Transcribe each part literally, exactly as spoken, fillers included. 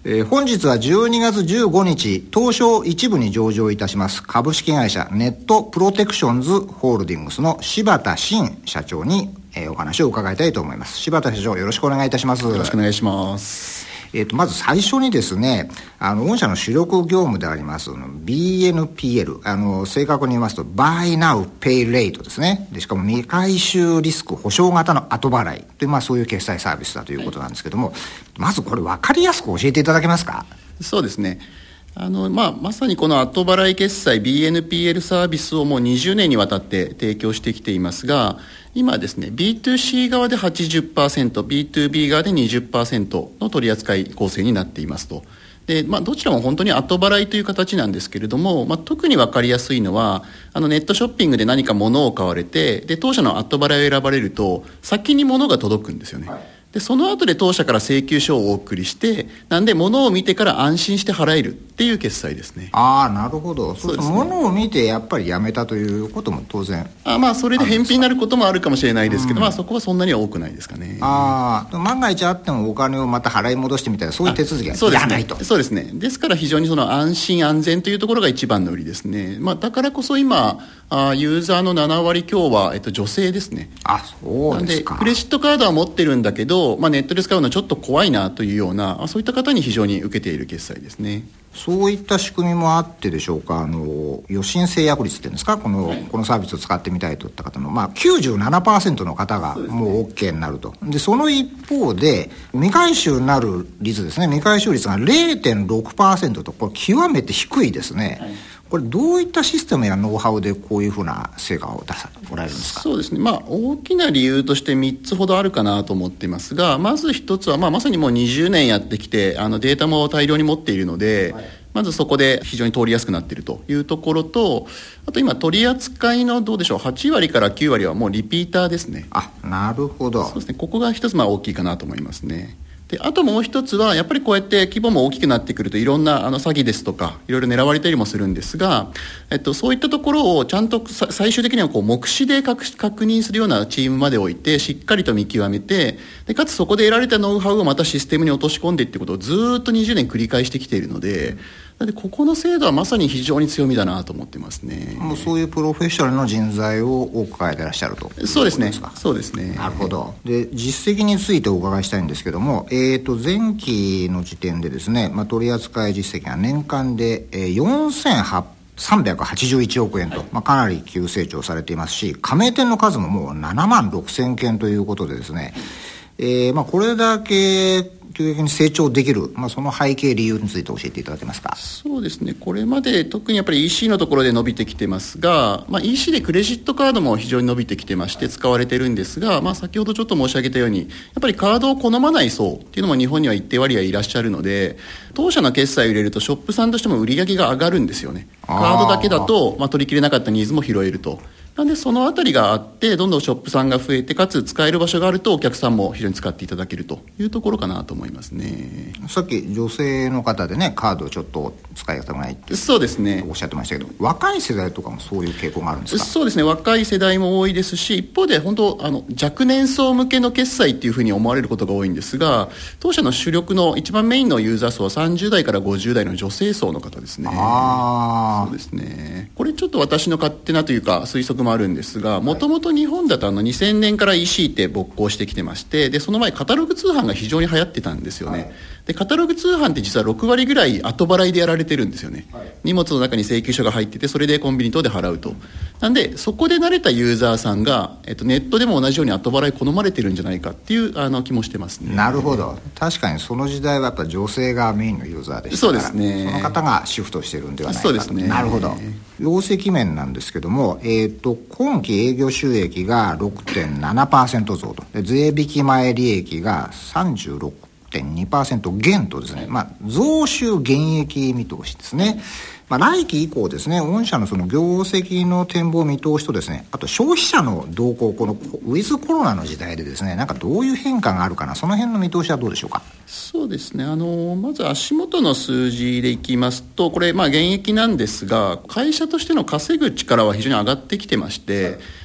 えー、本日はじゅうにがつじゅうごにち、東証一部に上場いたします株式会社ネットプロテクションズホールディングスの柴田真社長に、えー、お話を伺いたいと思います。柴田社長、よろしくお願いいたします。 よろしくお願いします。 えー、とまず最初にですね、あの御社の主力業務であります ビーエヌピーエル、 あの正確に言いますと Buy Now Pay Late ですね。でしかも未回収リスク保証型の後払いという、まあ、そういう決済サービスだということなんですけども、まずこれ分かりやすく教えていただけますか。 そうですね、あのまあ、まさにこの後払い決済 ビーエヌピーエル サービスをもうにじゅうねんにわたって提供してきていますが、今ですね ビーツーシー 側で はちじゅっパーセント、 ビーツービー 側で にじゅっパーセント の取り扱い構成になっていますと。で、まあ、どちらも本当に後払いという形なんですけれども、まあ、特に分かりやすいのはあのネットショッピングで何か物を買われて、で当社の後払いを選ばれると先に物が届くんですよね。はい、でその後で当社から請求書をお送りして、なんで物を見てから安心して払えるっていう決済ですね。 ああ、なるほど。そうですね、物を見てやっぱりやめたということも当然あ、まあ、それで返品になることもあるかもしれないですけど、うん、まあ、そこはそんなには多くないですかね。 ああ、万が一あってもお金をまた払い戻してみたいな、そういう手続きはいらないと。 そうですね。ですから非常にその安心安全というところが一番の売りですね。まあ、だからこそ今あユーザーのななわり強は、えっと、女性ですね。 あ、そうですか。 なんでクレジットカードは持ってるんだけど、まあ、ネットで使うのはちょっと怖いなというような、そういった方に非常に受けている決済ですね。 そういった仕組みもあってでしょうか。あの予診制約率っていうんですか、この、はい、このサービスを使ってみたいといった方の、まあ、きゅうじゅうななパーセント の方がもう OK になると。でその一方で未回収になる率ですね、未回収率が れいてんろくパーセント と、これ極めて低いですね。はい、これどういったシステムやノウハウでこういうふうな成果を出さもらえるんですか。 そうですね、まあ、大きな理由としてみっつほどあるかなと思っていますが、まず一つは、まあ、まさにもうにじゅうねんやってきてあのデータも大量に持っているので、はい、まずそこで非常に通りやすくなっているというところと、あと今取り扱いのどうでしょうはちわりからきゅうわりはもうリピーターですね。 あ、なるほど。 そうですね、ここが一つまあ大きいかなと思いますね。であともう一つはやっぱりこうやって規模も大きくなってくるといろんなあの詐欺ですとかいろいろ狙われたりもするんですが、えっと、そういったところをちゃんと最終的にはこう目視で確認するようなチームまで置いてしっかりと見極めて、でかつそこで得られたノウハウをまたシステムに落とし込んでいってことをずっとにじゅうねん繰り返してきているので、なのでここの制度はまさに非常に強みだなと思ってますね。 もうそういうプロフェッショナルの人材を多く抱えていらっしゃるということですか。 そうですね。そうですね。 なるほど。で実績についてお伺いしたいんですけども、えー、と前期の時点でですね、まあ、取扱実績が年間で、えー、よんせんさんびゃくはちじゅういちおくえんと、まあ、かなり急成長されていますし、加盟店の数ももうななまんろくせんけんということでですね、えーまあ、これだけ急激に成長できる、まあ、その背景理由について教えていただけますか。 そうですね、これまで特にやっぱり イーシー のところで伸びてきてますが、まあ、イーシー でクレジットカードも非常に伸びてきてまして使われてるんですが、まあ、先ほどちょっと申し上げたようにやっぱりカードを好まない層っていうのも日本には一定割合いらっしゃるので、当社の決済を入れるとショップさんとしても売り上げが上がるんですよね。カードだけだと、まあ、取りきれなかったニーズも拾えると。なんでそのあたりがあってどんどんショップさんが増えて、かつ使える場所があるとお客さんも非常に使っていただけるというところかなと思いますね。 さっき女性の方でねカードをちょっと使いたくないってそうですねおっしゃってましたけど、若い世代とかもそういう傾向があるんですか。 そうですね、若い世代も多いですし、一方で本当あの若年層向けの決済っていうふうに思われることが多いんですが、当社の主力の一番メインのユーザー層はさんじゅうだいからごじゅうだいの女性層の方ですね。 あそうですね、これちょっと私の勝手なというか推測もあるんですが、もともと日本だとあのにせんねんから イーシー って勃興してきてまして、でその前カタログ通販が非常に流行ってたんですよね。はい、でカタログ通販って実はろくわりぐらい後払いでやられてるんですよね。はい、荷物の中に請求書が入ってて、それでコンビニ等で払うと。なんでそこで慣れたユーザーさんが、えっと、ネットでも同じように後払い好まれてるんじゃないかっていうあの気もしてますね。 なるほど。確かにその時代はやっぱ女性がメインのユーザーでしたそうから、 ですね、 その方がシフトしてるんではないかと。 そうですね。 なるほど。業績面なんですけども、えー、と今期営業収益が ろくてんななパーセント 増と、で税引き前利益が さんじゅうろくてんにパーセント 減とですね、まあ、増収減益見通しですね。まあ、来期以降ですね、御社のその業績の展望見通しとですね、あと消費者の動向、このウィズコロナの時代でですね、なんかどういう変化があるかな、その辺の見通しはどうでしょうか。 そうですね、あのまず足元の数字でいきますと、これまあ減益なんですが、会社としての稼ぐ力は非常に上がってきてまして、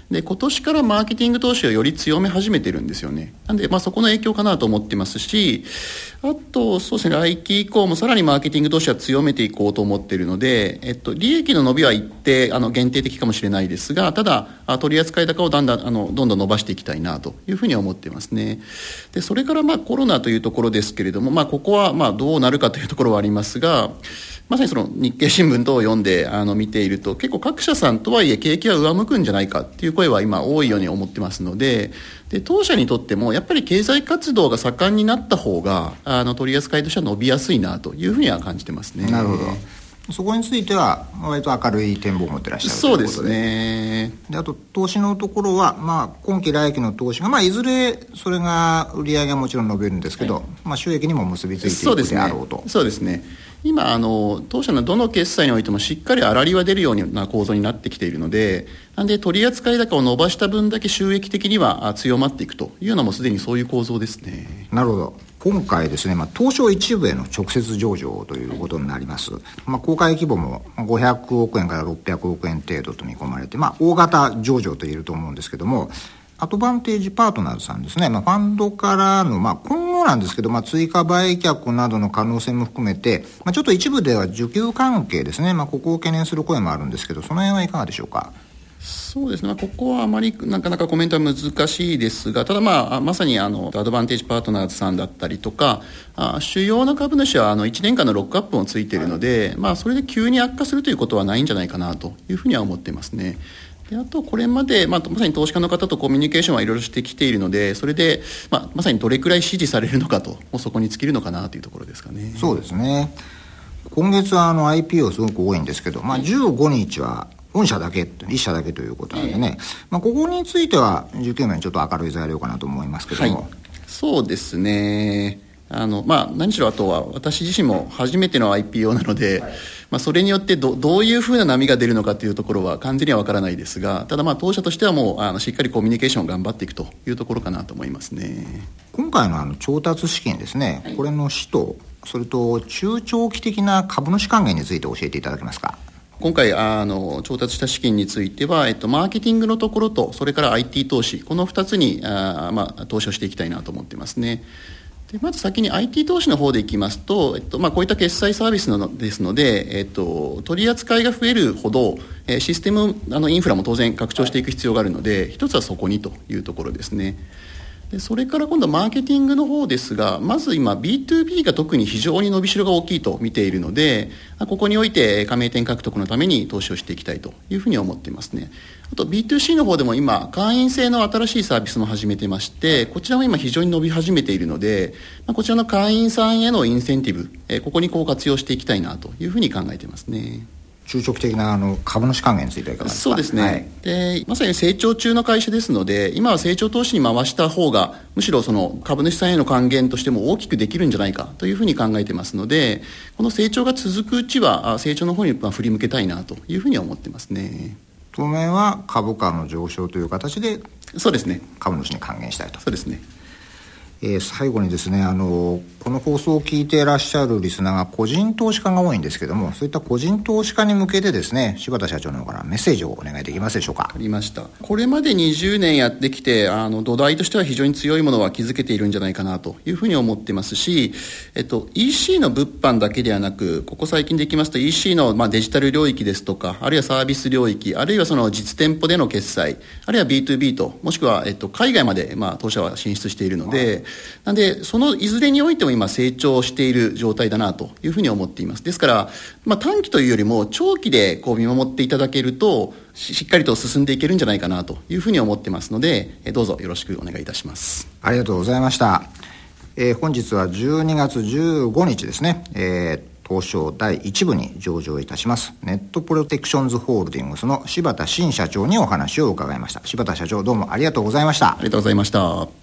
で今年からマーケティング投資をより強め始めてるんですよね。なんで、まあ、そこの影響かなと思ってますし、あとそうですね、来期以降もさらにマーケティング投資は強めていこうと思っているので、えっと、利益の伸びは一定あの限定的かもしれないですが、ただ取扱高をだんだんあのどんどん伸ばしていきたいなというふうには思っていますね。でそれからまあコロナというところですけれども、まあ、ここはまあどうなるかというところはありますが、まさにその日経新聞等を読んであの見ていると、結構各社さんとはいえ景気は上向くんじゃないかっていう声は今多いように思ってますので、で当社にとってもやっぱり経済活動が盛んになった方があの取り扱いとしては伸びやすいなというふうには感じてますね。 なるほど。そこについては割と明るい展望を持ってらっしゃるそうということで。 ですね。 であと投資のところは、まあ、今期来期の投資が、まあ、いずれそれが売上はもちろん伸びるんですけど、はい、まあ、収益にも結びついていくであろうと。 そうですね。今あの当社のどの決済においてもしっかり粗利は出るような構造になってきているので、なんで取扱高を伸ばした分だけ収益的には強まっていくというのもすでにそういう構造ですね。 なるほど。今回ですね、まあ、東証一部への直接上場ということになります。まあ、公開規模もごひゃくおくえんからろっぴゃくおくえん程度と見込まれて、まあ、大型上場と言えると思うんですけども、アドバンテージパートナーズさんですね、まあ、ファンドからの、まあ、今後なんですけど、まあ、追加売却などの可能性も含めて、まあ、ちょっと一部では需給関係ですね、まあ、ここを懸念する声もあるんですけど、その辺はいかがでしょうか。 そうですね、まあ、ここはあまりなかなかコメントは難しいですが、ただ、まあ、まさにあのアドバンテージパートナーズさんだったりとか、あ主要な株主はあのいちねんかんのロックアップもついているので、まあ、それで急に悪化するということはないんじゃないかなというふうには思っていますね。であとこれまで、まあ、まさに投資家の方とコミュニケーションはいろいろしてきているので、それで、まあ、まさにどれくらい支持されるのかと、もうそこに尽きるのかなというところですかね。 そうですね。今月はあの アイピーオー すごく多いんですけど、まあ、じゅうごにちは御社だけ、いっ社だけということなんでね、まあ、ここについては需給面ちょっと明るい材料かなと思いますけども、はい、 そうですね。あのまあ、何しろあとは私自身も初めての アイピーオー なので、はい、まあ、それによって ど, どういうふうな波が出るのかというところは完全には分からないですが、ただまあ当社としてはもうあのしっかりコミュニケーションを頑張っていくというところかなと思いますね。 今回のあの調達資金ですね、はい、これの使途、それと中長期的な株主還元について教えていただけますか。 今回あの調達した資金については、えっと、マーケティングのところとそれから アイティー 投資、このふたつにあ、まあ、投資をしていきたいなと思っていますね。でまず先に アイティー 投資の方でいきますと、えっとまあ、こういった決済サービスのですので、えっと、取り扱いが増えるほど、えー、システムあのインフラも当然拡張していく必要があるので、一つはそこにというところですね。でそれから今度マーケティングの方ですが、まず今 ビーツービー が特に非常に伸びしろが大きいと見ているので、ここにおいて加盟店獲得のために投資をしていきたいというふうに思っていますね。あと ビーツーシー の方でも今会員制の新しいサービスも始めてまして、こちらも今非常に伸び始めているので、こちらの会員さんへのインセンティブ、ここにこう活用していきたいなというふうに考えていますね。 中長期的なあの株主還元についてはいかがですか。 そうですね、はい、でまさに成長中の会社ですので、今は成長投資に回した方がむしろその株主さんへの還元としても大きくできるんじゃないかというふうに考えていますので、この成長が続くうちは成長の方に振り向けたいなというふうには思ってますね。 当面は株価の上昇という形でそうですね、 株主に還元したいと。 そうですね。 えー、最後にですね、あのこの放送を聞いていらっしゃるリスナーが個人投資家が多いんですけども、そういった個人投資家に向けてですね、柴田社長の方からメッセージをお願いできますでしょうか。 ありました。これまでにじゅうねんやってきて、あの土台としては非常に強いものは築けているんじゃないかなというふうに思ってますし、えっと、イーシー の物販だけではなく、ここ最近でいきますと イーシー の、まあ、デジタル領域ですとか、あるいはサービス領域、あるいはその実店舗での決済、あるいは ビーツービー と、もしくは、えっと、海外まで、まあ、当社は進出しているので、なんでそのいずれにおいても今成長している状態だなというふうに思っています。ですから、まあ、短期というよりも長期でこう見守っていただけると し, しっかりと進んでいけるんじゃないかなというふうに思ってますので、どうぞよろしくお願いいたします。 ありがとうございました。えー、本日はじゅうにがつじゅうごにちですね、えー東証だいいち部に上場いたしますネットプロテクションズホールディングスの柴田新社長にお話を伺いました。柴田社長、どうもありがとうございました。 ありがとうございました。